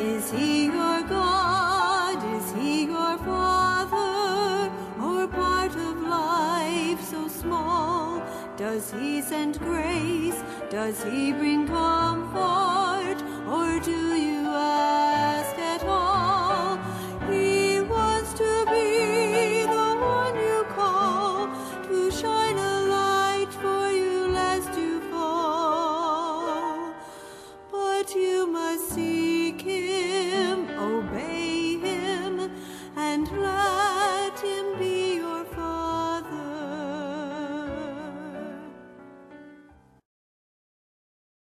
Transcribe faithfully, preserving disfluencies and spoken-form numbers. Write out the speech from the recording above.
Is he your God? Is he your Father? Or part of life so small? Does he send grace? Does he bring comfort? Or do you ask at all?